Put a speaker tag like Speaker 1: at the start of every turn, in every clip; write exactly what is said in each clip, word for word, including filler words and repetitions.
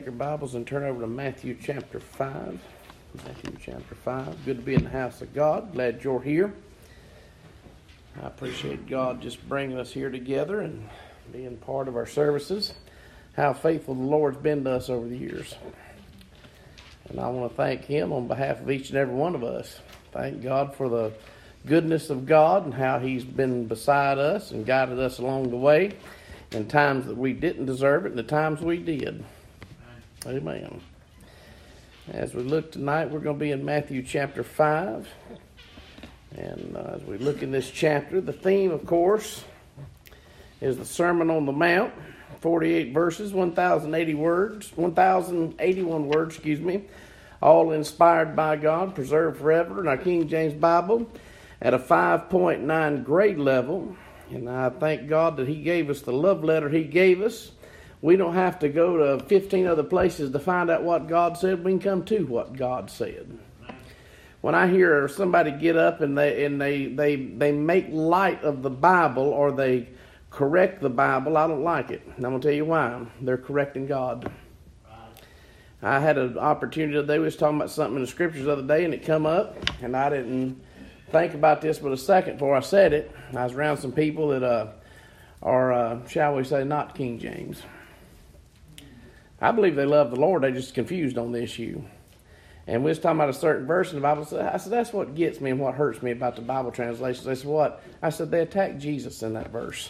Speaker 1: Your Bibles and turn over to Matthew chapter five. Matthew chapter five. Good to be in the house of God. Glad you're here. I appreciate God just bringing us here together and being part of our services. How faithful the Lord's been to us over the years. And I want to thank Him on behalf of each and every one of us. Thank God for the goodness of God and how He's been beside us and guided us along the way in times that we didn't deserve it and the times we did. Amen. As we look tonight, we're going to be in Matthew chapter five. And uh, as we look in this chapter, the theme, of course, is the Sermon on the Mount. forty-eight verses, one thousand eighty words, one thousand eighty-one words, excuse me, all inspired by God, preserved forever in our King James Bible at a five point nine grade level. And I thank God that He gave us the love letter He gave us. We don't have to go to fifteen other places to find out what God said. We can come to what God said. When I hear somebody get up and they and they, they, they make light of the Bible or they correct the Bible, I don't like it. And I'm going to tell you why. They're correcting God. I had an opportunity today. We was talking about something in the Scriptures the other day, and it come up, and I didn't think about this but a second before I said it. I was around some people that uh, are, uh, shall we say, not King James. I believe they love the Lord. They're just confused on the issue. And we was talking about a certain verse in the Bible. I said, that's what gets me and what hurts me about the Bible translations. They said, what? I said, they attack Jesus in that verse.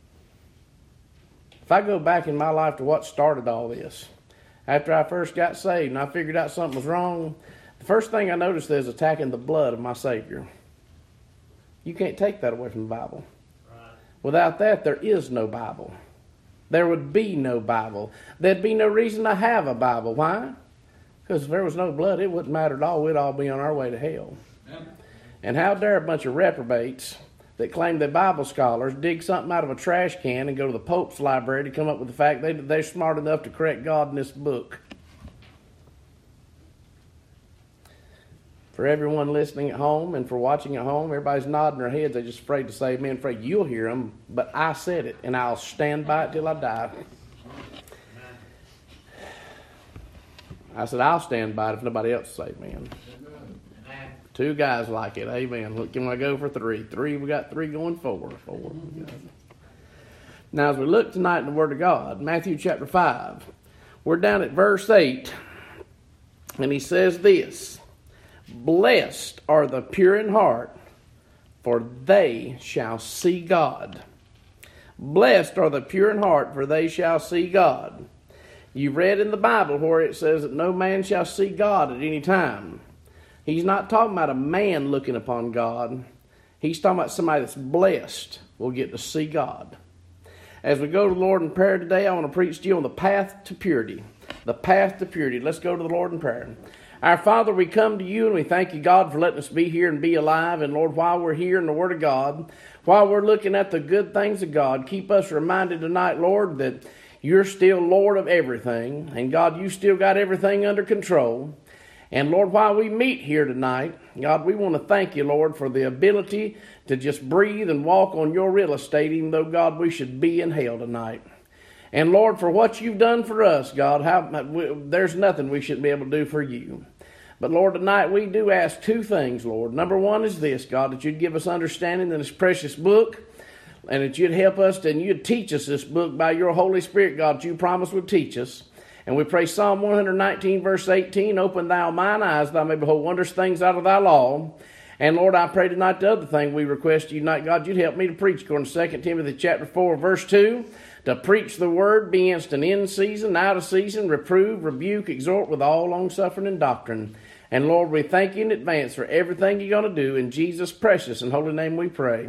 Speaker 1: If I go back in my life to what started all this, after I first got saved and I figured out something was wrong, the first thing I noticed is attacking the blood of my Savior. You can't take that away from the Bible. Right. Without that, there is no Bible. There would be no Bible. There'd be no reason to have a Bible. Why? Because if there was no blood, it wouldn't matter at all. We'd all be on our way to hell. Yeah. And how dare a bunch of reprobates that claim they're Bible scholars dig something out of a trash can and go to the Pope's library to come up with the fact they, they're smart enough to correct God in this book. For everyone listening at home and for watching at home, everybody's nodding their heads. They're just afraid to say amen, afraid you'll hear them. But I said it, and I'll stand by it till I die. I said, I'll stand by it if nobody else says amen. Two guys like it, amen. Look, can I go for three? Three, we got three going forward. Four. Now, as we look tonight in the Word of God, Matthew chapter five, we're down at verse eight, and he says this, blessed are the pure in heart, for they shall see God. Blessed are the pure in heart, for they shall see God. You read in the Bible where it says that no man shall see God at any time. He's not talking about a man looking upon God. He's talking about somebody that's blessed will get to see God. As we go to the Lord in prayer today, I want to preach to you on the path to purity. The path to purity. Let's go to the Lord in prayer. Our Father, we come to you and we thank you, God, for letting us be here and be alive. And Lord, while we're here in the Word of God, while we're looking at the good things of God, keep us reminded tonight, Lord, that you're still Lord of everything. And God, you still got everything under control. And Lord, while we meet here tonight, God, we want to thank you, Lord, for the ability to just breathe and walk on your real estate, even though, God, we should be in hell tonight. And Lord, for what you've done for us, God, how, we, there's nothing we shouldn't be able to do for you. But Lord, tonight we do ask two things, Lord. Number one is this, God, that you'd give us understanding in this precious book, and that you'd help us and you'd teach us this book by your Holy Spirit, God, that you promised would teach us. And we pray Psalm one nineteen, verse eighteen, open thou mine eyes, thou may behold wondrous things out of thy law. And Lord, I pray tonight the other thing we request you tonight, God, you'd help me to preach, according to Second Timothy chapter four, verse two, to preach the word, be instant in season, out of season, reprove, rebuke, exhort with all longsuffering and doctrine. And Lord, we thank you in advance for everything you're going to do. In Jesus' precious and holy name we pray.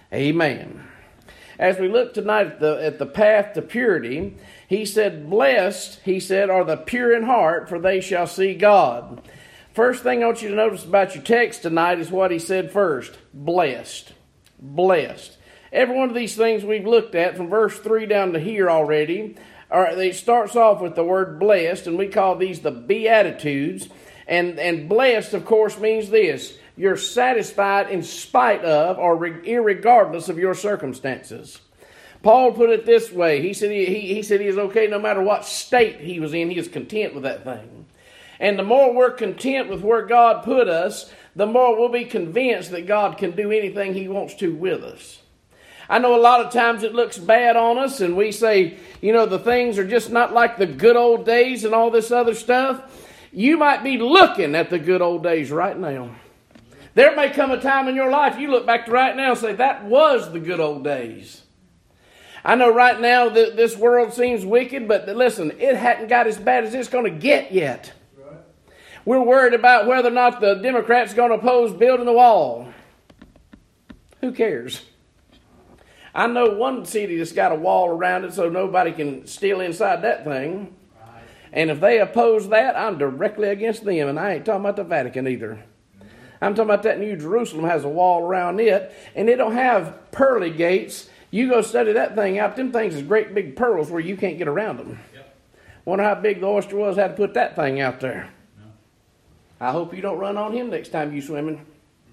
Speaker 1: Amen. As we look tonight at the, at the path to purity, he said, blessed, he said, are the pure in heart, for they shall see God. First thing I want you to notice about your text tonight is what he said first. Blessed. Blessed. Every one of these things we've looked at from verse three down to here already, are, it starts off with the word blessed, and we call these the Beatitudes. And, and blessed, of course, means this. You're satisfied in spite of or irregardless of your circumstances. Paul put it this way. He said he, he, he said he is okay no matter what state he was in. He is content with that thing. And the more we're content with where God put us, the more we'll be convinced that God can do anything He wants to with us. I know a lot of times it looks bad on us and we say, you know, the things are just not like the good old days and all this other stuff. You might be looking at the good old days right now. There may come a time in your life you look back to right now and say, that was the good old days. I know right now that this world seems wicked, but listen, it hadn't got as bad as it's going to get yet. Right. We're worried about whether or not the Democrats are going to oppose building the wall. Who cares? I know one city that's got a wall around it so nobody can steal inside that thing. Right. And if they oppose that, I'm directly against them. And I ain't talking about the Vatican either. I'm talking about that New Jerusalem has a wall around it, and it don't have pearly gates. You go study that thing out. Them things is great big pearls where you can't get around them. Yep. Wonder how big the oyster was had to put that thing out there. No. I hope you don't run on him next time you swimming.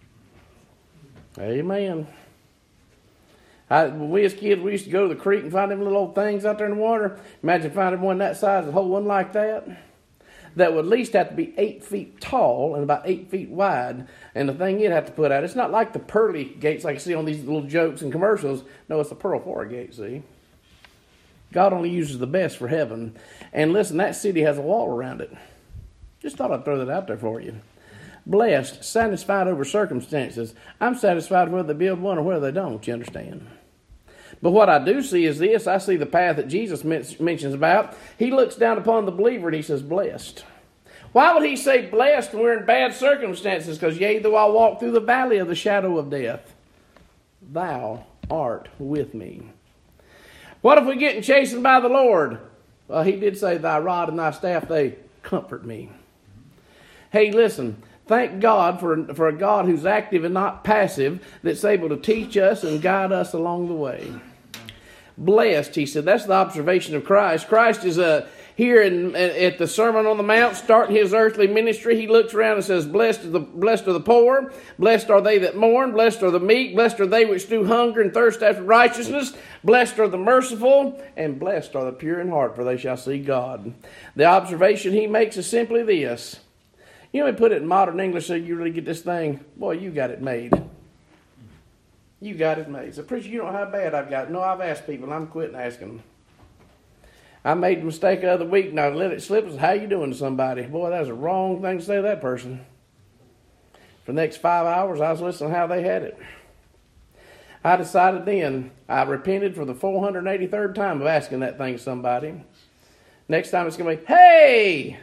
Speaker 1: Amen. I, when we as kids, we used to go to the creek and find them little old things out there in the water. Imagine finding one that size, a whole one like that. That would at least have to be eight feet tall and about eight feet wide. And the thing you'd have to put out, it's not like the pearly gates like you see on these little jokes and commercials. No, it's the pearl four gate, see? God only uses the best for heaven. And listen, that city has a wall around it. Just thought I'd throw that out there for you. Blessed, satisfied over circumstances. I'm satisfied whether they build one or whether they don't, you understand? But what I do see is this. I see the path that Jesus mentions about. He looks down upon the believer and he says, blessed. Why would he say blessed when we're in bad circumstances? Because yea, though I walk through the valley of the shadow of death, thou art with me. What if we're getting chastened by the Lord? Well, he did say, thy rod and thy staff, they comfort me. Hey, listen. Thank God for, for a God who's active and not passive, that's able to teach us and guide us along the way. Blessed, he said. That's the observation of Christ. Christ is uh, here in, at the Sermon on the Mount, starting his earthly ministry. He looks around and says, Blessed are the blessed are the poor, blessed are they that mourn, blessed are the meek, blessed are they which do hunger and thirst after righteousness, blessed are the merciful, and blessed are the pure in heart, for they shall see God. The observation he makes is simply this. You know, we put it in modern English so you really get this thing. Boy, you got it made. You got it made. So, preacher, you know how bad I've got it. No, I've asked people, and I'm quitting asking them. I made the mistake the other week, and I let it slip. I said, how you doing to somebody? Boy, that was a wrong thing to say to that person. For the next five hours, I was listening to how they had it. I decided then, I repented for the four hundred eighty-third time of asking that thing to somebody. Next time it's going to be, hey!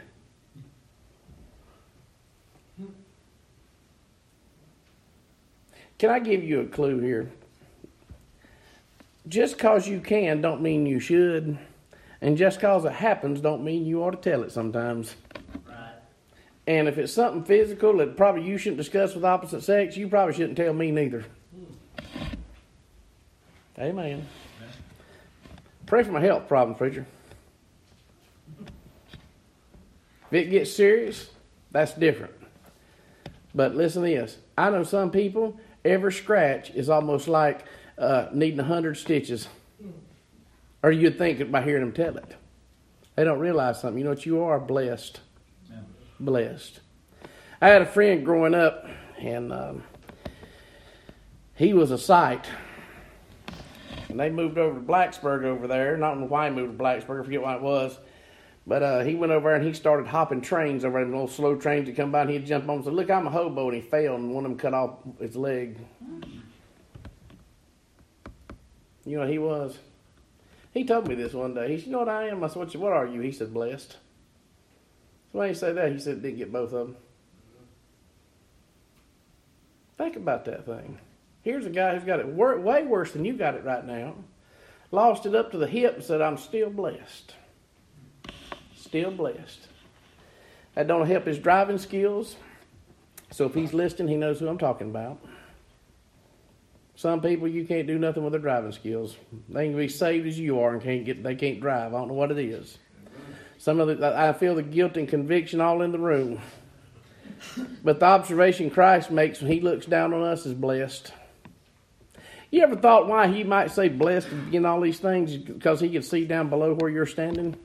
Speaker 1: Can I give you a clue here? Just because you can don't mean you should. And just because it happens don't mean you ought to tell it sometimes. Right. And if it's something physical that probably you shouldn't discuss with opposite sex, you probably shouldn't tell me neither. Hmm. Amen. Yeah. Pray for my health problem, preacher. If it gets serious, that's different. But listen to this. I know some people, every scratch is almost like uh, needing a hundred stitches. Or you'd think it by hearing them tell it. They don't realize something. You know what? You are blessed. Yeah. Blessed. I had a friend growing up, and um, he was a sight. And they moved over to Blacksburg over there. Not know why he moved to Blacksburg. I forget why it was. But uh, he went over there and he started hopping trains over there, little slow trains that come by, and he'd jump on and say, look, I'm a hobo, and he fell, and one of them cut off his leg. You know what he was? He told me this one day. He said, you know what I am? I said, what, what are you? He said, blessed. So why did he say that? He said, didn't get both of them. Think about that thing. Here's a guy who's got it wor- way worse than you got it right now. Lost it up to the hip and said, I'm still blessed. Still blessed. That don't help his driving skills. So if he's listening, he knows who I'm talking about. Some people, you can't do nothing with their driving skills. They can be saved as you are and can't get. They can't drive. I don't know what it is. Some of the, I feel the guilt and conviction all in the room. But the observation Christ makes when he looks down on us is blessed. You ever thought why he might say blessed and begin all these things? Because he can see down below where you're standing?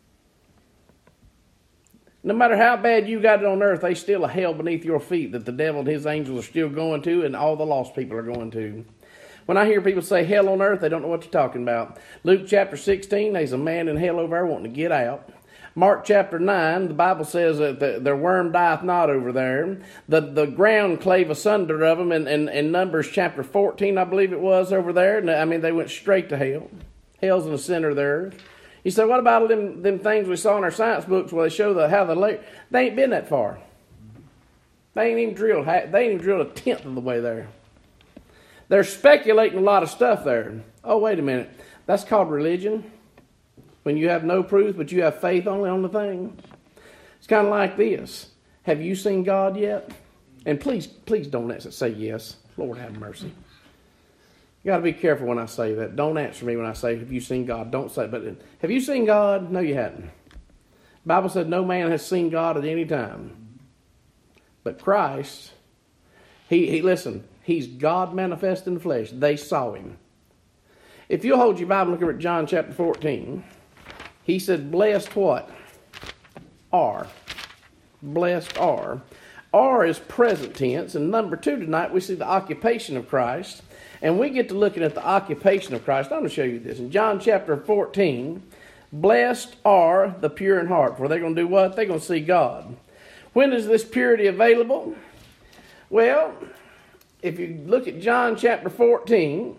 Speaker 1: No matter how bad you got it on earth, there's still a hell beneath your feet that the devil and his angels are still going to, and all the lost people are going to. When I hear people say hell on earth, they don't know what you're talking about. Luke chapter sixteen, there's a man in hell over there wanting to get out. Mark chapter nine, the Bible says that the, their worm dieth not over there. The the ground clave asunder of them. In, in, in Numbers chapter fourteen, I believe it was, over there. And I mean, they went straight to hell. Hell's in the center of the earth. You say, what about them, them things we saw in our science books where they show the, how the layer? They ain't been that far. They ain't even drilled. They ain't even drilled a tenth of the way there. They're speculating a lot of stuff there. Oh, wait a minute. That's called religion. When you have no proof, but you have faith only on the thing. It's kind of like this. Have you seen God yet? And please, please don't say yes. Lord have mercy. You got to be careful when I say that. Don't answer me when I say, have you seen God? Don't say, but have you seen God? No, you hadn't. The Bible said no man has seen God at any time. But Christ, he, he listen, he's God manifest in the flesh. They saw him. If you'll hold your Bible and look at John chapter fourteen, he said, blessed what? Are. Blessed are. Are is present tense. And number two, tonight we see the occupation of Christ. And we get to looking at the occupation of Christ. I'm going to show you this. In John chapter fourteen, blessed are the pure in heart. For they're going to do what? They're going to see God. When is this purity available? Well, if you look at John chapter fourteen,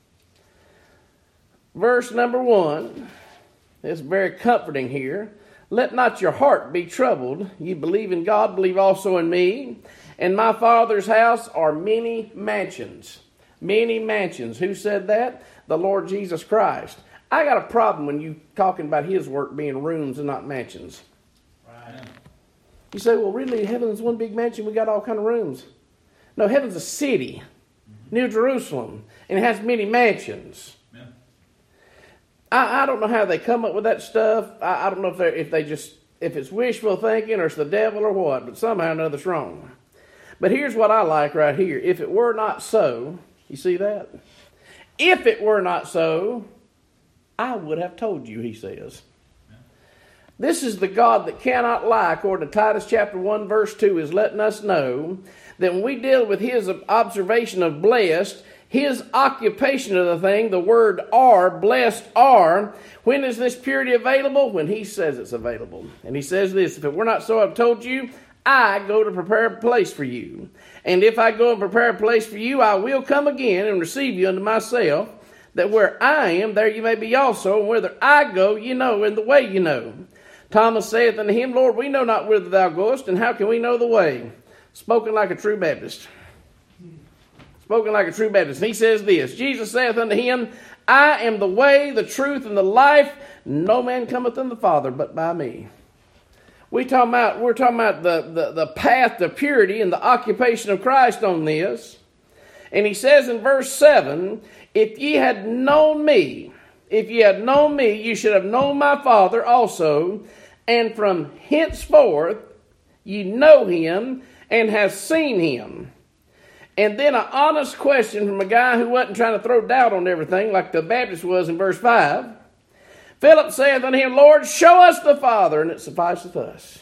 Speaker 1: verse number one, it's very comforting here. Let not your heart be troubled. You believe in God, believe also in me. In my Father's house are many mansions. Many mansions. Who said that? The Lord Jesus Christ. I got a problem when you talking about his work being rooms and not mansions. Right. You say, well, really, heaven's one big mansion. We got all kind of rooms. No, heaven's a city, mm-hmm. New Jerusalem, and it has many mansions. Yeah. I, I don't know how they come up with that stuff. I, I don't know if they if they just if it's wishful thinking or it's the devil or what, but somehow or another it's wrong. But here's what I like right here. If it were not so, you see that? If it were not so, I would have told you, he says. Yeah. This is the God that cannot lie, according to Titus chapter one, verse two, is letting us know that when we deal with his observation of blessed, his occupation of the thing, the word are, blessed are, when is this purity available? When he says it's available. And he says this, if it were not so, I've told you, I go to prepare a place for you. And if I go and prepare a place for you, I will come again and receive you unto myself, that where I am, there you may be also, and whither I go, you know, and the way you know. Thomas saith unto him, Lord, we know not whither thou goest, and how can we know the way? Spoken like a true Baptist. Spoken like a true Baptist. And he says this, Jesus saith unto him, I am the way, the truth, and the life. No man cometh unto the Father but by me. We talking about, we're talking about the, the, the path to purity and the occupation of Christ on this. And he says in verse seven, if ye had known me, if ye had known me, you should have known my Father also. And from henceforth ye know him and have seen him. And then an honest question from a guy who wasn't trying to throw doubt on everything like the Baptist was in verse five. Philip saith unto him, Lord, show us the Father, and it sufficeth us.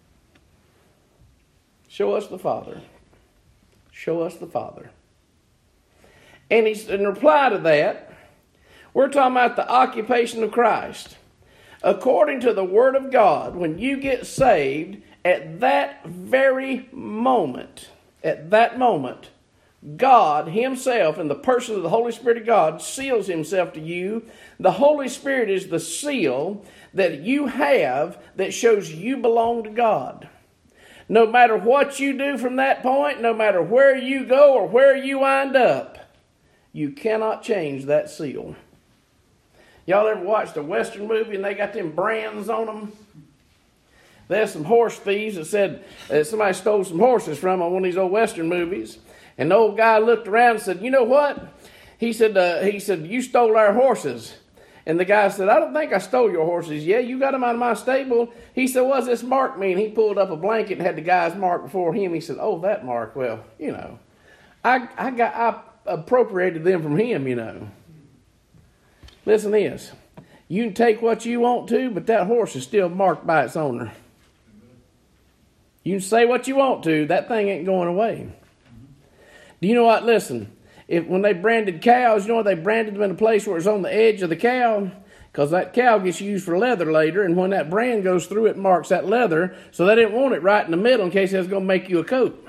Speaker 1: Show us the Father. Show us the Father. And he's, in reply to that, we're talking about the occupation of Christ. According to the Word of God, when you get saved, at that very moment, at that moment, God himself, in the person of the Holy Spirit of God, seals himself to you. The Holy Spirit is the seal that you have that shows you belong to God. No matter what you do from that point, no matter where you go or where you wind up, you cannot change that seal. Y'all ever watched a Western movie and they got them brands on them? There's some horse thieves that said uh, somebody stole some horses from them on one of these old Western movies. And the old guy looked around and said, you know what? He said, uh, he said, you stole our horses. And the guy said, I don't think I stole your horses. Yeah, you got them out of my stable. He said, what's this mark mean? He pulled up a blanket and had the guy's mark before him. He said, oh, that mark. Well, you know, I I got appropriated them from him, you know. Listen to this. You can take what you want to, but that horse is still marked by its owner. You can say what you want to, that thing ain't going away. Do you know what? Listen, if when they branded cows, you know what? They branded them in a place where it's on the edge of the cow, because that cow gets used for leather later, and when that brand goes through, it marks that leather, so they didn't want it right in the middle in case it was going to make you a coat.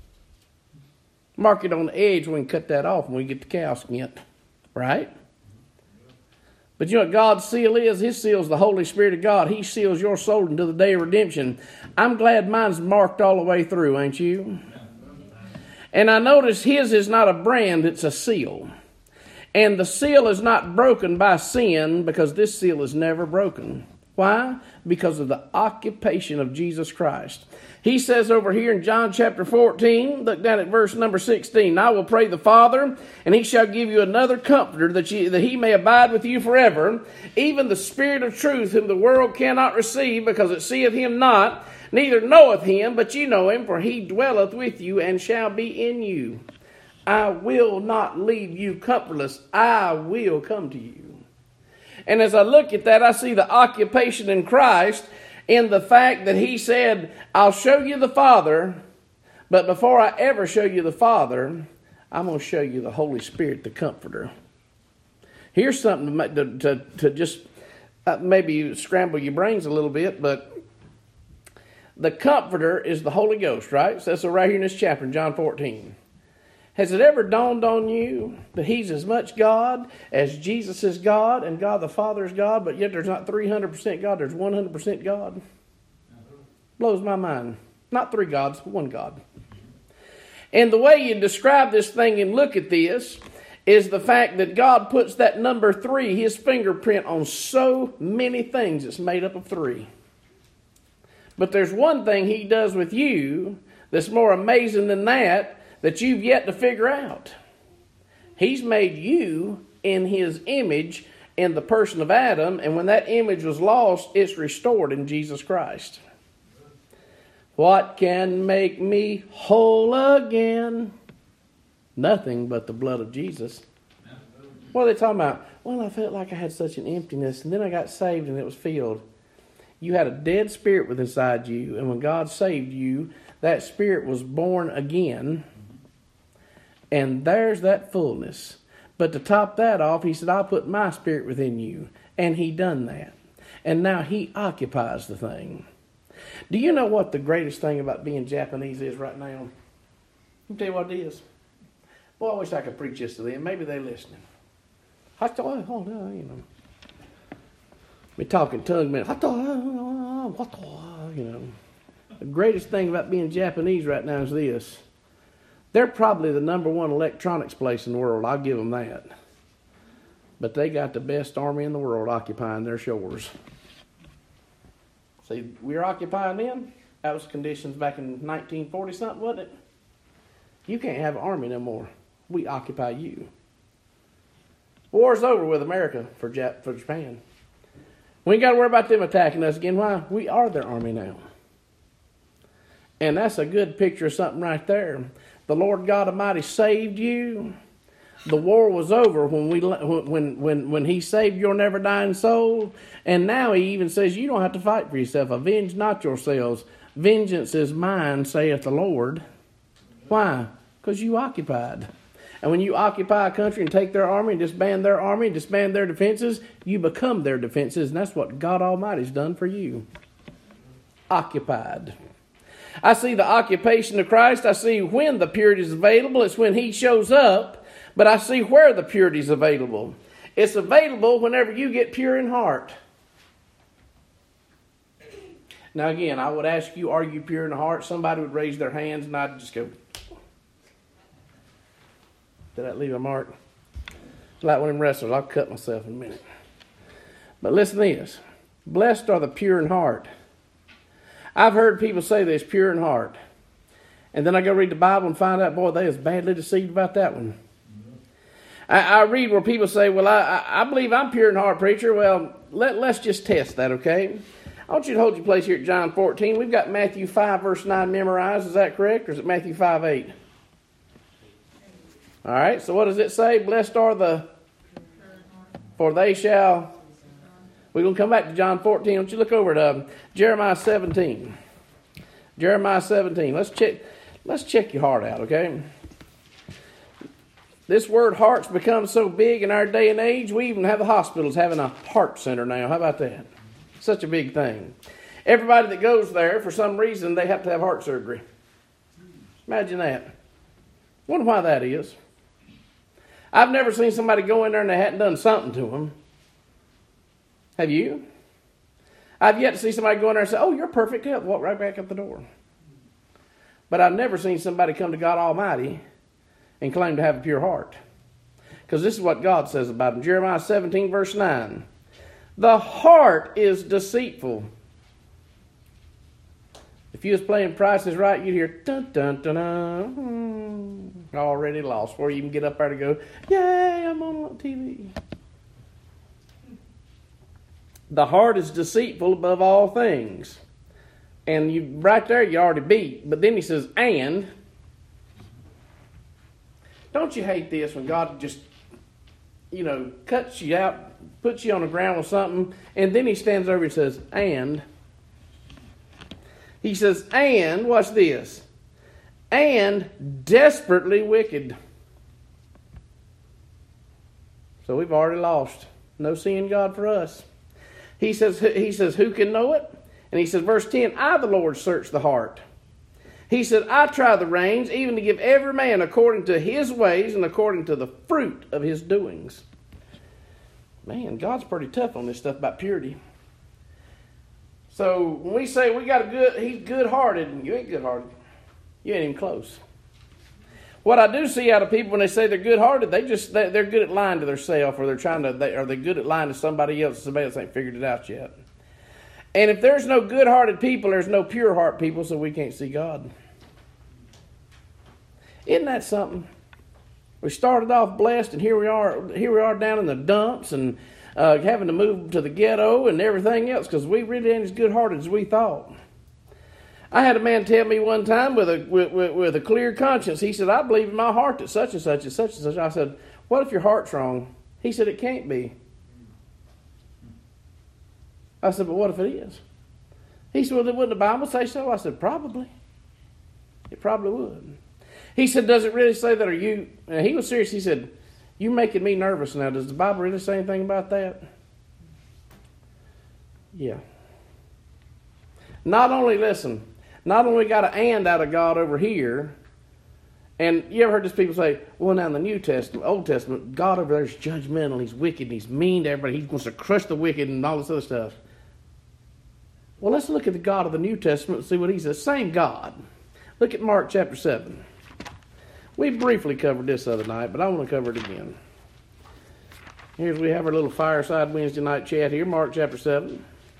Speaker 1: Mark it on the edge when we cut that off when we get the cow skin, right? But you know what God's seal is? His seal is the Holy Spirit of God. He seals your soul until the day of redemption. I'm glad mine's marked all the way through, ain't you? And I notice his is not a brand, it's a seal. And the seal is not broken by sin, because this seal is never broken. Why? Because of the occupation of Jesus Christ. He says over here in John chapter fourteen, look down at verse number sixteen, I will pray the Father, and he shall give you another comforter, that, you, that he may abide with you forever, even the Spirit of truth, whom the world cannot receive, because it seeth him not, neither knoweth him, but you know him, for he dwelleth with you and shall be in you. I will not leave you comfortless. I will come to you. And as I look at that, I see the occupation in Christ in the fact that he said, I'll show you the Father, but before I ever show you the Father, I'm going to show you the Holy Spirit, the Comforter. Here's something to, to, to just uh, maybe scramble your brains a little bit, but the Comforter is the Holy Ghost, right? So that's right here in this chapter in John fourteen. Has it ever dawned on you that he's as much God as Jesus is God and God the Father is God, but yet there's not three hundred percent God, there's one hundred percent God? Blows my mind. Not three gods, one God. And the way you describe this thing and look at this is the fact that God puts that number three, his fingerprint, on so many things that's made up of three. But there's one thing he does with you that's more amazing than that, that you've yet to figure out. He's made you in his image in the person of Adam, and when that image was lost, it's restored in Jesus Christ. What can make me whole again? Nothing but the blood of Jesus. What are they talking about? Well, I felt like I had such an emptiness, and then I got saved and it was filled. You had a dead spirit within inside you, and when God saved you, that spirit was born again. And there's that fullness. But to top that off, he said, I'll put my spirit within you. And he done that. And now he occupies the thing. Do you know what the greatest thing about being Japanese is right now? Let me tell you what it is. Boy, I wish I could preach this to them. Maybe they're listening. I thought, oh, no, you know. Me talking tongue, man. I thought, what, you know. The greatest thing about being Japanese right now is this. They're probably the number one electronics place in the world. I'll give them that. But they got the best army in the world occupying their shores. See, we were occupying them. That was conditions back in nineteen forty something, wasn't it? You can't have an army no more. We occupy you. War's over with America for Jap- for Japan. We ain't got to worry about them attacking us again. Why? We are their army now. And that's a good picture of something right there. The Lord God Almighty saved you. The war was over when we when when when He saved your never dying soul. And now He even says you don't have to fight for yourself. Avenge not yourselves. Vengeance is mine, saith the Lord. Why? Because you occupied. And when you occupy a country and take their army and disband their army and disband their defenses, you become their defenses. And that's what God Almighty's done for you. Occupied. I see the occupation of Christ. I see when the purity is available. It's when He shows up. But I see where the purity is available. It's available whenever you get pure in heart. Now again, I would ask you, are you pure in heart? Somebody would raise their hands and I'd just go. Did that leave a mark? Like one of them wrestlers, I'll cut myself in a minute. But listen to this. Blessed are the pure in heart. I've heard people say this, pure in heart. And then I go read the Bible and find out, boy, they was badly deceived about that one. I, I read where people say, well, I, I, I believe I'm pure in heart, preacher. Well, let, let's just test that, okay? I want you to hold your place here at John fourteen. We've got Matthew five, verse nine memorized. Is that correct? Or is it Matthew five, eight? All right, so what does it say? Blessed are the, for they shall. We're going to come back to John fourteen. Don't you look over at um, Jeremiah seventeen. Jeremiah seventeen. Let's check, let's check your heart out, okay? This word heart's become so big in our day and age, we even have the hospitals having a heart center now. How about that? Such a big thing. Everybody that goes there, for some reason, they have to have heart surgery. Imagine that. Wonder why that is. I've never seen somebody go in there and they hadn't done something to them. Have you? I've yet to see somebody go in there and say, oh, you're perfect health. Walk right back up the door. But I've never seen somebody come to God Almighty and claim to have a pure heart. Because this is what God says about him. Jeremiah seventeen, verse nine. The heart is deceitful. If you was playing Price is Right, you'd hear, dun, dun, dun, dun, already lost. Before you even get up there to go, yay, I'm on T V. The heart is deceitful above all things. And you right there, you already beat. But then he says, and. Don't you hate this when God just, you know, cuts you out, puts you on the ground with something, and then he stands over and says, and. He says, and, watch this, and desperately wicked. So we've already lost. No seeing God for us. He says, he says, who can know it? And he says, verse ten, I, the Lord, search the heart. He said, I try the reins, even to give every man according to his ways and according to the fruit of his doings. Man, God's pretty tough on this stuff about purity. So when we say we got a good, he's good-hearted, you ain't good-hearted. You ain't even close. What I do see out of people when they say they're good-hearted, they just they, they're good at lying to themselves, or they're trying to, they, or they're good at lying to somebody else. Somebody else ain't figured it out yet. And if there's no good-hearted people, there's no pure-heart people, so we can't see God. Isn't that something? We started off blessed, and here we are. Here we are down in the dumps, and uh, having to move to the ghetto and everything else because we really ain't as good-hearted as we thought. I had a man tell me one time with a with, with, with a clear conscience. He said, "I believe in my heart that such and such is such and such." I said, "What if your heart's wrong?" He said, "It can't be." I said, "But what if it is?" He said, "Well, wouldn't the Bible say so?" I said, "Probably. It probably would." He said, "Does it really say that?" Are you? And he was serious. He said, "You're making me nervous now. Does the Bible really say anything about that?" Yeah. Not only, listen, not only got an and out of God over here, and you ever heard these people say, well, now in the New Testament, Old Testament, God over there is judgmental, he's wicked, and he's mean to everybody, he wants to crush the wicked and all this other stuff. Well, let's look at the God of the New Testament and see what he says. Same God. Look at Mark chapter seven. We briefly covered this the other night, but I want to cover it again. Here's we have our little fireside Wednesday night chat here, Mark chapter seven.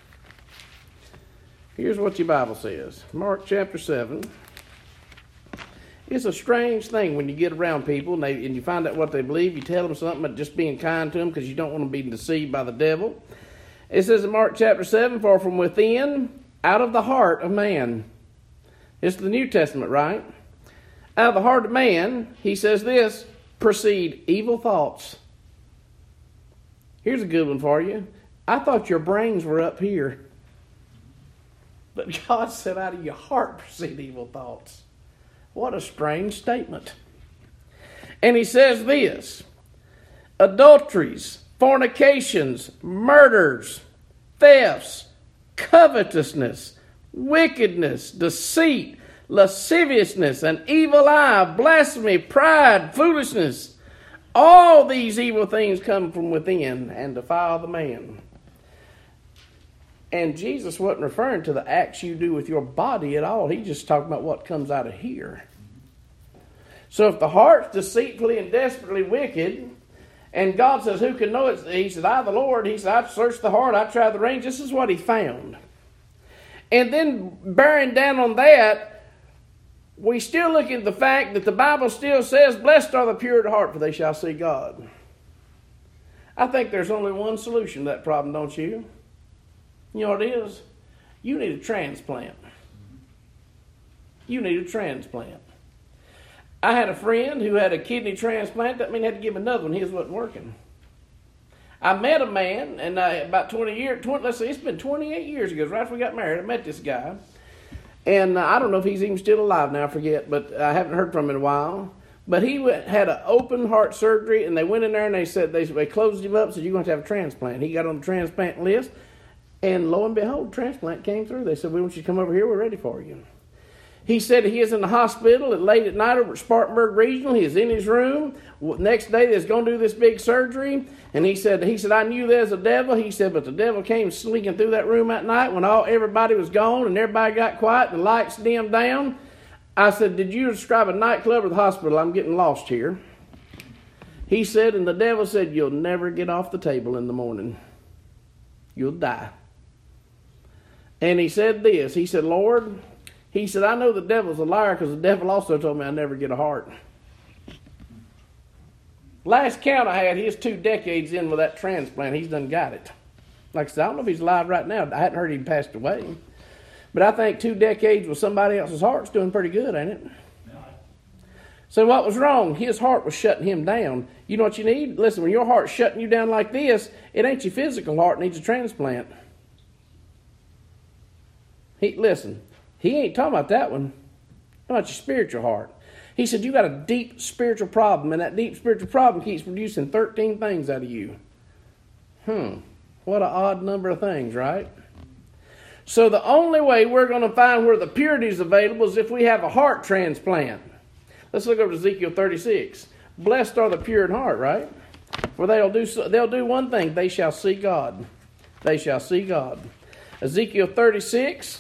Speaker 1: Here's what your Bible says. Mark chapter seven. It's a strange thing when you get around people and, they, and you find out what they believe. You tell them something, but just being kind to them because you don't want them being deceived by the devil. It says in Mark chapter seven, for from within, out of the heart of man. It's the New Testament, right? Out of the heart of man, he says this, proceed evil thoughts. Here's a good one for you. I thought your brains were up here. But God said out of your heart proceed evil thoughts. What a strange statement. And he says this, adulteries, fornications, murders, thefts, covetousness, wickedness, deceit, lasciviousness, an evil eye, blasphemy, pride, foolishness. All these evil things come from within and defile the man. And Jesus wasn't referring to the acts you do with your body at all. He's just talking about what comes out of here. So if the heart's deceitfully and desperately wicked, and God says, who can know it? He said, I, the Lord, he said, I've searched the heart, I've tried the reins. This is what he found. And then bearing down on that, we still look at the fact that the Bible still says, blessed are the pure at heart, for they shall see God. I think there's only one solution to that problem, don't you? You know what it is? You need a transplant. You need a transplant. I had a friend who had a kidney transplant. That means he had to give another one. His wasn't working. I met a man, and I, about twenty years, twenty, let's see, it's been twenty-eight years ago, right after we got married, I met this guy. And uh, I don't know if he's even still alive now, I forget, but I haven't heard from him in a while. But he went, had an open heart surgery, and they went in there and they said, they, they closed him up, said, you're going to have to have a transplant. He got on the transplant list, and lo and behold, transplant came through. They said, we want you to come over here, we're ready for you. He said he is in the hospital at late at night over at Spartanburg Regional. He is in his room. Next day, they're going to do this big surgery. And he said, he said, I knew there's a devil. He said, but the devil came sneaking through that room at night when all everybody was gone and everybody got quiet and the lights dimmed down. I said, did you describe a nightclub or the hospital? I'm getting lost here. He said, and the devil said, you'll never get off the table in the morning. You'll die. And he said this. He said, Lord... He said, I know the devil's a liar because the devil also told me I never get a heart. Last count I had, he's two decades in with that transplant. He's done got it. Like I said, I don't know if he's alive right now. I hadn't heard he passed away. But I think two decades with somebody else's heart's doing pretty good, ain't it? So what was wrong? His heart was shutting him down. You know what you need? Listen, when your heart's shutting you down like this, it ain't your physical heart that needs a transplant. He, listen. He ain't talking about that one. Talking about your spiritual heart. He said, you got a deep spiritual problem, and that deep spiritual problem keeps producing thirteen things out of you. Hmm. What an odd number of things, right? So the only way we're going to find where the purity is available is if we have a heart transplant. Let's look over to Ezekiel thirty-six. Blessed are the pure in heart, right? For they'll do, they'll do one thing. They shall see God. They shall see God. Ezekiel thirty-six...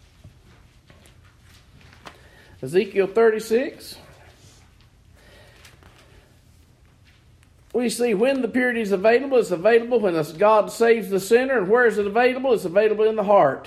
Speaker 1: Ezekiel thirty-six, we see when the purity is available. It's available when God saves the sinner. And where is it available? It's available in the heart.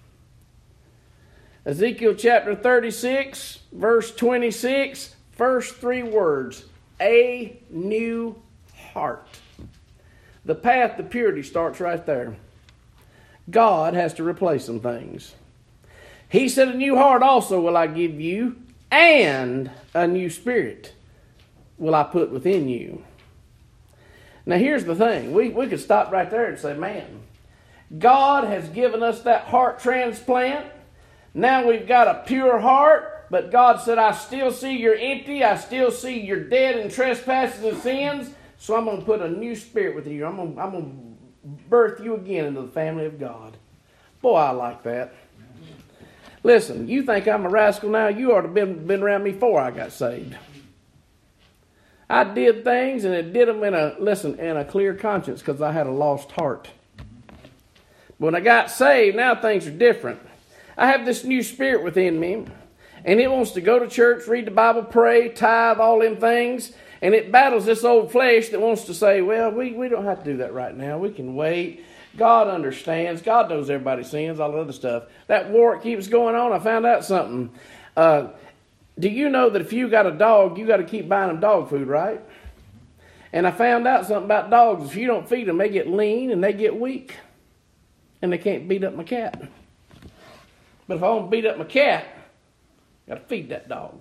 Speaker 1: Ezekiel chapter thirty-six, verse twenty-six, first three words, a new heart. The path to purity starts right there. God has to replace some things. He said, a new heart also will I give you, and a new spirit will I put within you. Now here's the thing. We, we could stop right there and say, man, God has given us that heart transplant. Now we've got a pure heart, but God said, I still see you're empty. I still see you're dead in trespasses and sins. So I'm going to put a new spirit within you. I'm going, I'm going to birth you again into the family of God. Boy, I like that. Listen, you think I'm a rascal now? You ought to have been, been around me before I got saved. I did things, and it did them in a, listen, in a clear conscience because I had a lost heart. But when I got saved, now things are different. I have this new spirit within me, and it wants to go to church, read the Bible, pray, tithe, all them things, and it battles this old flesh that wants to say, well, we, we don't have to do that right now. We can wait. God understands. God knows everybody's sins, all that other stuff. That war keeps going on. I found out something. Uh, do you know that if you got a dog, you got to keep buying them dog food, right? And I found out something about dogs. If you don't feed them, they get lean and they get weak. And they can't beat up my cat. But if I want to beat up my cat, I got to feed that dog.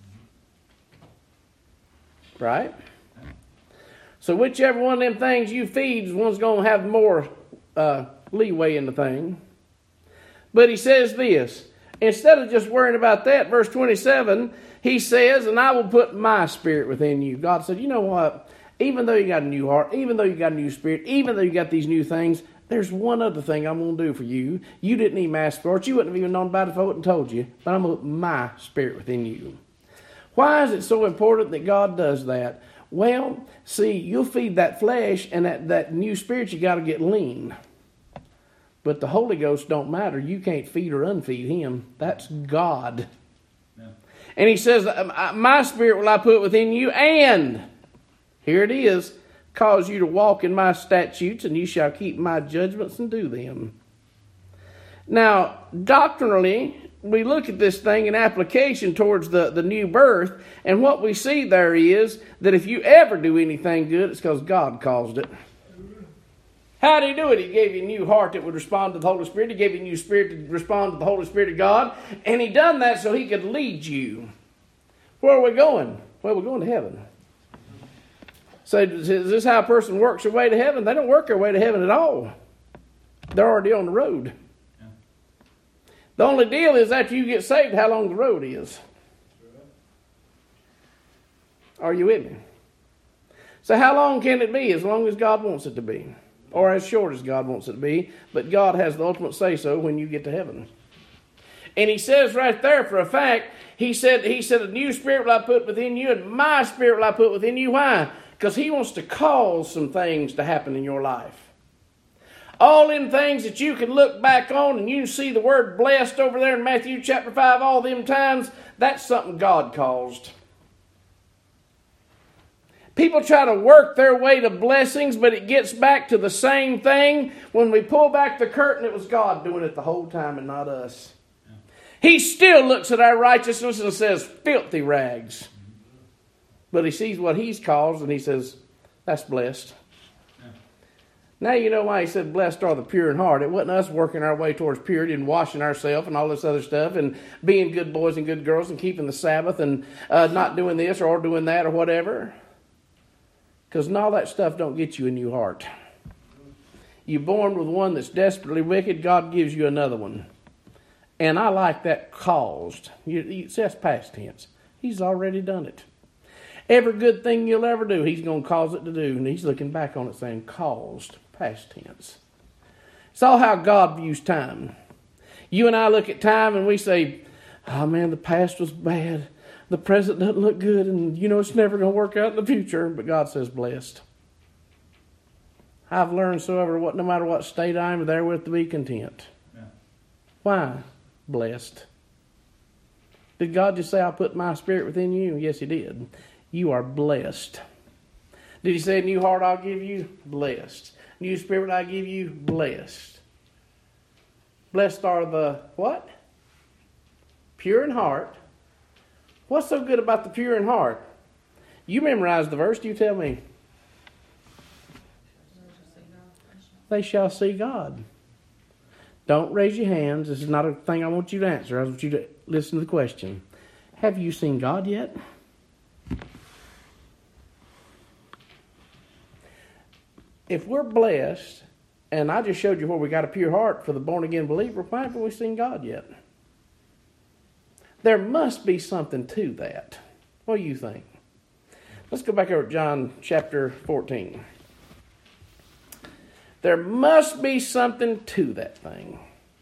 Speaker 1: Right? So whichever one of them things you feed is one's going to have more uh, leeway in the thing. But he says this. Instead of just worrying about that, verse twenty-seven, he says, and I will put my spirit within you. God said, you know what? Even though you got a new heart, even though you got a new spirit, even though you got these new things, there's one other thing I'm going to do for you. You didn't even ask for it. You wouldn't have even known about it if I wouldn't have told you. But I'm going to put my spirit within you. Why is it so important that God does that? Well, see, you'll feed that flesh, and that, that new spirit, you got to get lean. But the Holy Ghost don't matter. You can't feed or unfeed him. That's God. Yeah. And he says, my spirit will I put within you, and here it is, cause you to walk in my statutes, and you shall keep my judgments and do them. Now, doctrinally, we look at this thing in application towards the, the new birth, and what we see there is that if you ever do anything good, it's because God caused it. How did he do it? He gave you a new heart that would respond to the Holy Spirit. He gave you a new spirit to respond to the Holy Spirit of God. And he done that so he could lead you. Where are we going? Well, we're going to heaven. So is this how a person works their way to heaven? They don't work their way to heaven at all. They're already on the road. Yeah. The only deal is after you get saved, how long the road is. Are you with me? So how long can it be? As long as God wants it to be. Or as short as God wants it to be. But God has the ultimate say-so when you get to heaven. And he says right there for a fact, he said, he said, a new spirit will I put within you, and my spirit will I put within you. Why? Because he wants to cause some things to happen in your life. All them things that you can look back on and you can see the word blessed over there in Matthew chapter five all them times, that's something God caused. People try to work their way to blessings, but it gets back to the same thing. When we pull back the curtain, it was God doing it the whole time and not us. Yeah. He still looks at our righteousness and says, filthy rags. But he sees what he's caused and he says, that's blessed. Yeah. Now you know why he said, blessed are the pure in heart. It wasn't us working our way towards purity and washing ourselves and all this other stuff and being good boys and good girls and keeping the Sabbath and uh, not doing this or doing that or whatever. Because all that stuff don't get you a new heart. You're born with one that's desperately wicked. God gives you another one. And I like that caused. You, you, see, that's past tense. He's already done it. Every good thing you'll ever do, he's going to cause it to do. And he's looking back on it saying caused, past tense. It's all how God views time. You and I look at time and we say, oh man, the past was bad. The present doesn't look good, and you know it's never going to work out in the future. But God says, blessed. I've learned, so ever, what no matter what state I am, therewith to be content. Yeah. Why? Blessed. Did God just say, I'll put my spirit within you? Yes, he did. You are blessed. Did he say, a new heart I'll give you? Blessed. New spirit I give you? Blessed. Blessed are the what? Pure in heart. What's so good about the pure in heart? You memorized the verse. You tell me. They shall see God. Don't raise your hands. This is not a thing I want you to answer. I want you to listen to the question. Have you seen God yet? If we're blessed, and I just showed you where we got a pure heart for the born-again believer, why haven't we seen God yet? There must be something to that. What do you think? Let's go back over to John chapter fourteen. There must be something to that thing.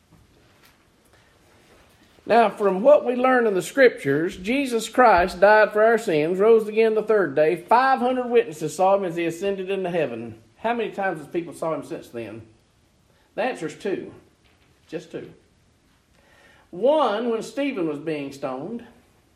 Speaker 1: Now, from what we learn in the Scriptures, Jesus Christ died for our sins, rose again the third day. five hundred witnesses saw him as he ascended into heaven. How many times has people saw him since then? The answer is two. Just two. One, when Stephen was being stoned,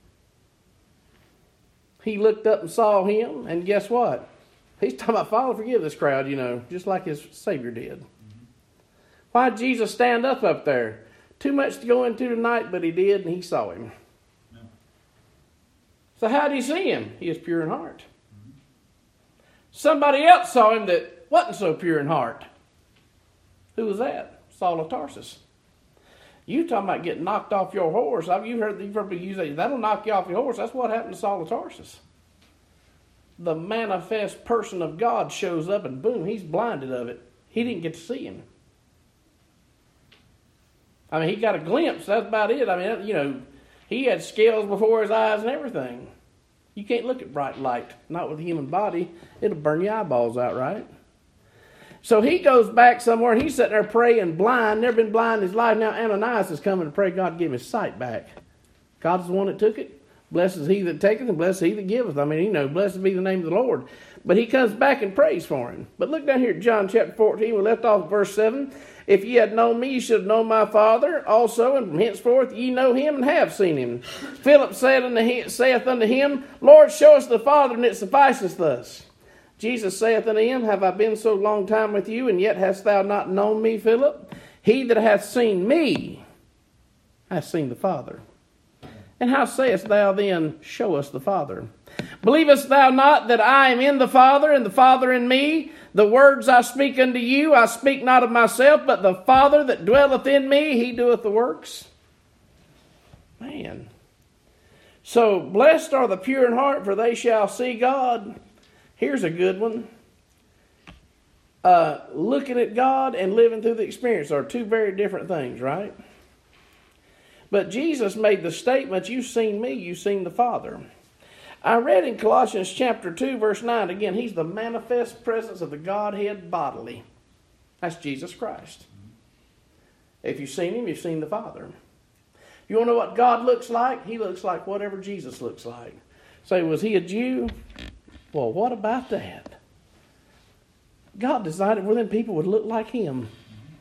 Speaker 1: he looked up and saw him, and guess what? He's talking about, Father, forgive this crowd, you know, just like his Savior did. Mm-hmm. Why did Jesus stand up up there? Too much to go into tonight, but he did, and he saw him. No. So how did he see him? He is pure in heart. Mm-hmm. Somebody else saw him that wasn't so pure in heart. Who was that? Saul of Tarsus. You talking about getting knocked off your horse. You've heard, you've heard me use that. That'll knock you off your horse. That's what happened to Saul of Tarsus. The manifest person of God shows up and boom, he's blinded of it. He didn't get to see him. I mean, he got a glimpse. That's about it. I mean, you know, he had scales before his eyes and everything. You can't look at bright light. Not with the human body. It'll burn your eyeballs out, right? So he goes back somewhere, and he's sitting there praying blind, never been blind in his life. Now Ananias is coming to pray God give his sight back. God's the one that took it. Blessed is he that taketh, and blessed is he that giveth. I mean, you know, blessed be the name of the Lord. But he comes back and prays for him. But look down here at John chapter fourteen. We left off at verse seven. If ye had known me, ye should have known my Father also, and from henceforth ye know him and have seen him. Philip said unto him, saith unto him, Lord, show us the Father, and it sufficeth us. Jesus saith unto him, Have I been so long time with you, and yet hast thou not known me, Philip? He that hath seen me hath seen the Father. And how sayest thou then, Show us the Father? Believest thou not that I am in the Father, and the Father in me? The words I speak unto you, I speak not of myself, but the Father that dwelleth in me, he doeth the works. Man. So, blessed are the pure in heart, for they shall see God. Here's a good one. Uh, looking at God and living through the experience are two very different things, right? But Jesus made the statement, you've seen me, you've seen the Father. I read in Colossians chapter two, verse nine, again, he's the manifest presence of the Godhead bodily. That's Jesus Christ. If you've seen him, you've seen the Father. You want to know what God looks like? He looks like whatever Jesus looks like. Say, was he a Jew? Well, what about that? God decided well, then people would look like him.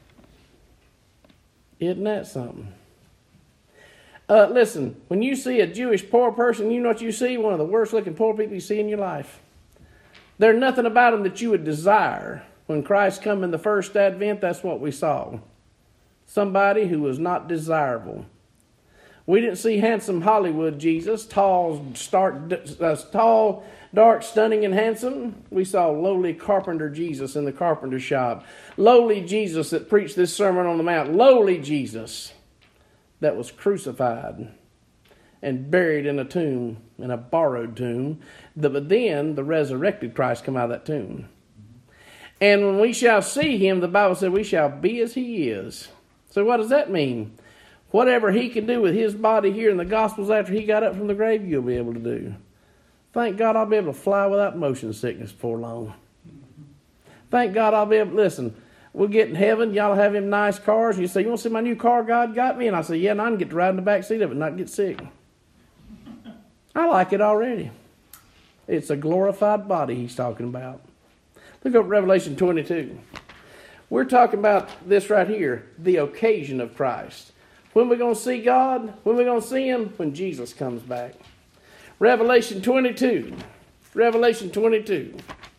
Speaker 1: Isn't that something? Uh, listen, when you see a Jewish poor person, you know what you see? One of the worst looking poor people you see in your life. There's nothing about them that you would desire. When Christ come in the first advent, that's what we saw. Somebody who was not desirable. We didn't see handsome Hollywood Jesus, tall, stark, uh, tall, dark, stunning, and handsome. We saw lowly carpenter Jesus in the carpenter shop. Lowly Jesus that preached this Sermon on the Mount. Lowly Jesus that was crucified and buried in a tomb, in a borrowed tomb. But then the resurrected Christ come out of that tomb. And when we shall see him, the Bible said we shall be as he is. So what does that mean? Whatever he can do with his body here in the Gospels after he got up from the grave, you'll be able to do. Thank God I'll be able to fly without motion sickness before long. Thank God I'll be able to, listen, we'll get in heaven, y'all have him nice cars, and you say, you want to see my new car God got me? And I say, yeah, and I can get to ride in the back seat of it and not get sick. I like it already. It's a glorified body he's talking about. Look up Revelation twenty-two. We're talking about this right here, the occasion of Christ. When we're going to see God? When we're going to see him? When Jesus comes back. Revelation twenty-two. Revelation twenty-two.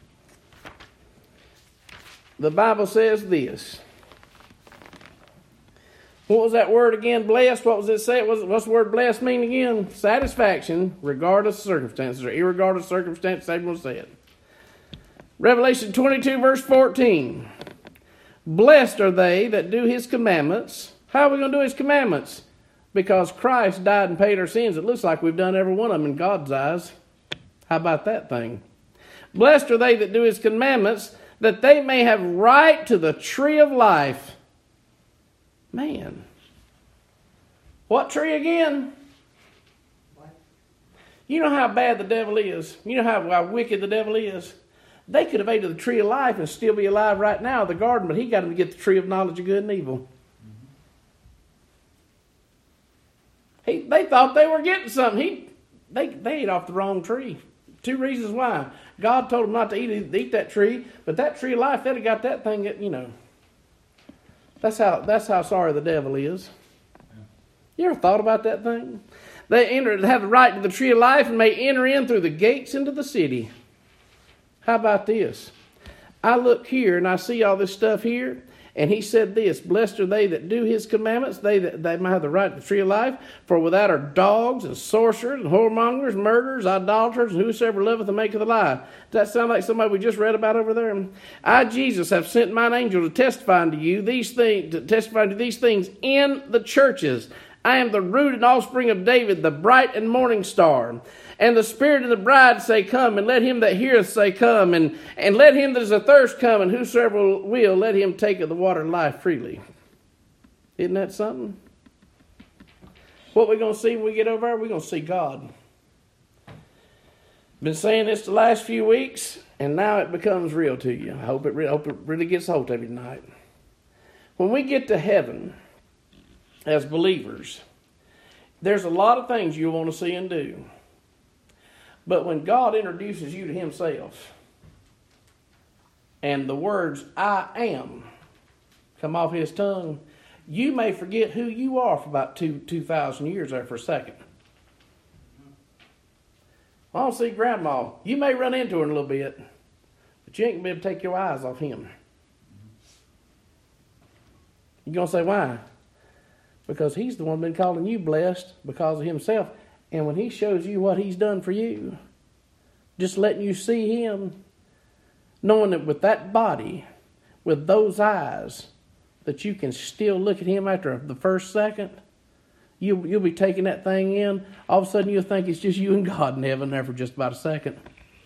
Speaker 1: The Bible says this. What was that word again? Blessed. What was it say? What's the word blessed mean again? Satisfaction, regardless of circumstances, or irregardless of circumstances, everyone say it. Revelation twenty-two, verse fourteen. Blessed are they that do his commandments. How are we going to do his commandments? Because Christ died and paid our sins. It looks like we've done every one of them in God's eyes. How about that thing? Blessed are they that do his commandments, that they may have right to the tree of life. Man. What tree again? You know how bad the devil is. You know how, how wicked the devil is. They could have ate of the tree of life and still be alive right now in the garden, but he got them to get the tree of knowledge of good and evil. He, they thought they were getting something. He, they, they ate off the wrong tree. Two reasons why. God told them not to eat, eat that tree, but that tree of life, they'd have got that thing, that, you know. That's how, that's how sorry the devil is. You ever thought about that thing? They enter, have the right to the tree of life and may enter in through the gates into the city. How about this? I look here and I see all this stuff here, and he said this, blessed are they that do his commandments, they that they might have the right to the tree of life, for without are dogs and sorcerers and whoremongers, murderers, idolaters, and whosoever loveth and maketh a lie. Does that sound like somebody we just read about over there? I, Jesus, have sent mine angel to testify unto you these things, to testify to these things in the churches. I am the root and offspring of David, the bright and morning star. And the Spirit and the bride say, come, and let him that heareth say, come, and, and let him that is athirst come, and whosoever will, let him take of the water of life freely. Isn't that something? What we're going to see when we get over there, we're going to see God. Been saying this the last few weeks, and now it becomes real to you. I hope it, re- hope it really gets hold of you tonight. When we get to heaven, as believers, there's a lot of things you'll want to see and do. But when God introduces you to himself, and the words, I am, come off his tongue, you may forget who you are for about two, two thousand years there for a second. I don't see Grandma. You may run into her in a little bit, but you ain't going to be able to take your eyes off him. You're going to say, why? Because he's the one been calling you blessed because of himself. And when he shows you what he's done for you, just letting you see him, knowing that with that body, with those eyes, that you can still look at him after the first second, You'll, you'll be taking that thing in. All of a sudden you'll think it's just you and God in heaven there for just about a second.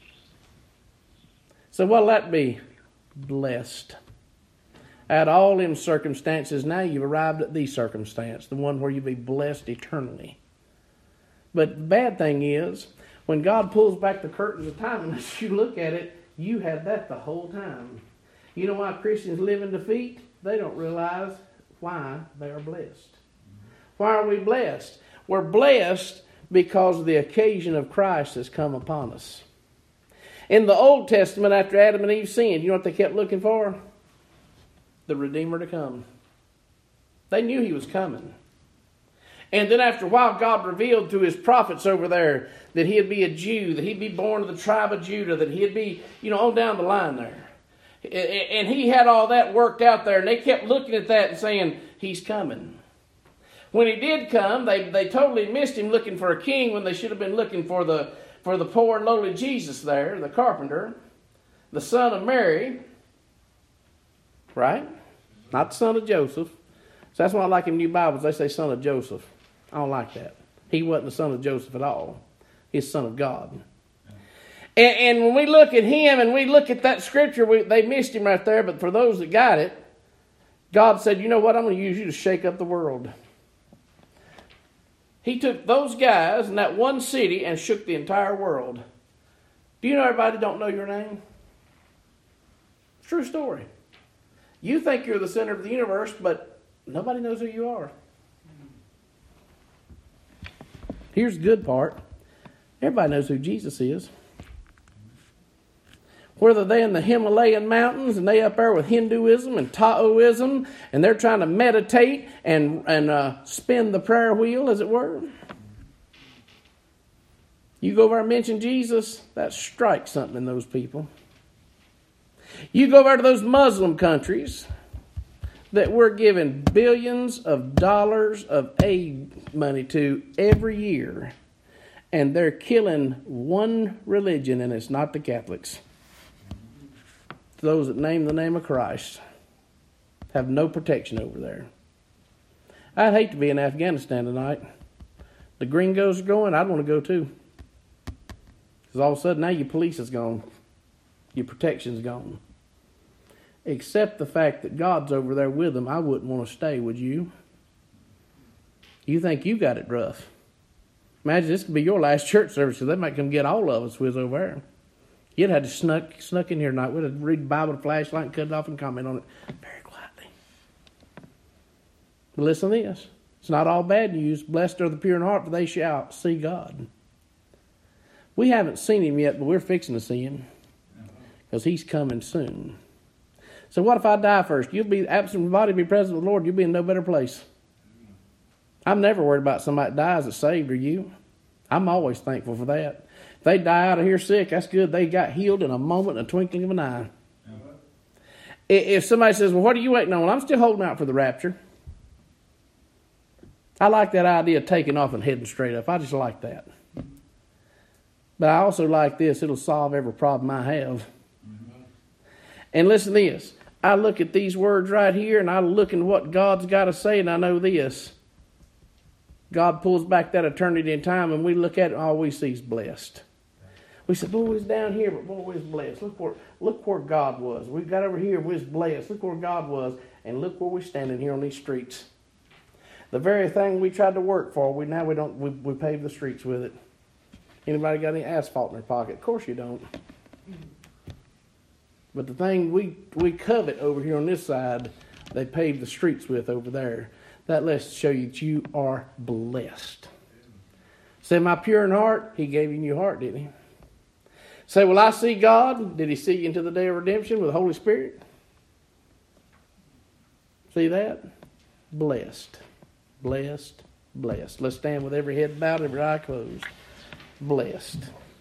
Speaker 1: So what'll that be? Blessed. Out of all them circumstances, now you've arrived at the circumstance, the one where you'll be blessed eternally. But the bad thing is, when God pulls back the curtains of time and as you look at it, you had that the whole time. You know why Christians live in defeat? They don't realize why they are blessed. Why are we blessed? We're blessed because the occasion of Christ has come upon us. In the Old Testament, after Adam and Eve sinned, you know what they kept looking for? The Redeemer to come. They knew he was coming. And then after a while, God revealed through his prophets over there that he'd be a Jew, that he'd be born of the tribe of Judah, that he'd be, you know, on down the line there. And he had all that worked out there, and they kept looking at that and saying, he's coming. When he did come, they, they totally missed him looking for a king when they should have been looking for the, for the poor and lowly Jesus there, the carpenter, the son of Mary, right? Not the son of Joseph. So that's why I like in New Bibles, they say son of Joseph. I don't like that. He wasn't the son of Joseph at all. He's son of God. And, and when we look at him and we look at that scripture, we, they missed him right there. But for those that got it, God said, you know what? I'm going to use you to shake up the world. He took those guys in that one city and shook the entire world. Do you know everybody don't know your name? True story. You think you're the center of the universe, but nobody knows who you are. Here's the good part. Everybody knows who Jesus is. Whether they're in the Himalayan mountains and they up there with Hinduism and Taoism and they're trying to meditate and, and uh, spin the prayer wheel, as it were. You go over and mention Jesus, that strikes something in those people. You go over to those Muslim countries that we're giving billions of dollars of aid money to every year, and they're killing one religion, and it's not the Catholics. Those that name the name of Christ have no protection over there. I'd hate to be in Afghanistan tonight. The gringos are going, I'd want to go too. Because all of a sudden now your police is gone. Your protection's gone. Except the fact that God's over there with them, I wouldn't want to stay, would you? You think you got it rough. Imagine this could be your last church service, so they might come get all of us with over there. You'd have to snuck snuck in here tonight. We'd have to read the Bible with a flashlight and cut it off and comment on it very quietly. But listen to this. It's not all bad news. Blessed are the pure in heart, for they shall see God. We haven't seen him yet, but we're fixing to see him. Because he's coming soon. So what if I die first? You'll be absent from the body, be present with the Lord. You'll be in no better place. I'm never worried about somebody that dies that's saved, or you. I'm always thankful for that. If they die out of here sick, that's good. They got healed in a moment, in a twinkling of an eye. Uh-huh. If somebody says, well, what are you waiting on? Well, I'm still holding out for the rapture. I like that idea of taking off and heading straight up. I just like that. But I also like this. It'll solve every problem I have. Mm-hmm. And listen to this. I look at these words right here, and I look at what God's got to say, and I know this. God pulls back that eternity in time, and we look at it, and all we see is blessed. We said, boy, we was down here, but boy, we was blessed. Look where, look where God was. We got over here, we was blessed. Look where God was, and look where we're standing here on these streets. The very thing we tried to work for, we now we don't. We, we pave the streets with it. Anybody got any asphalt in their pocket? Of course you don't. But the thing we we covet over here on this side, they pave the streets with over there. That lets show you that you are blessed. Say, am I pure in heart? He gave you a new heart, didn't he? Say, will I see God? Did he see you into the day of redemption with the Holy Spirit? See that? Blessed. Blessed. Blessed. Let's stand with every head bowed, every eye closed. Blessed.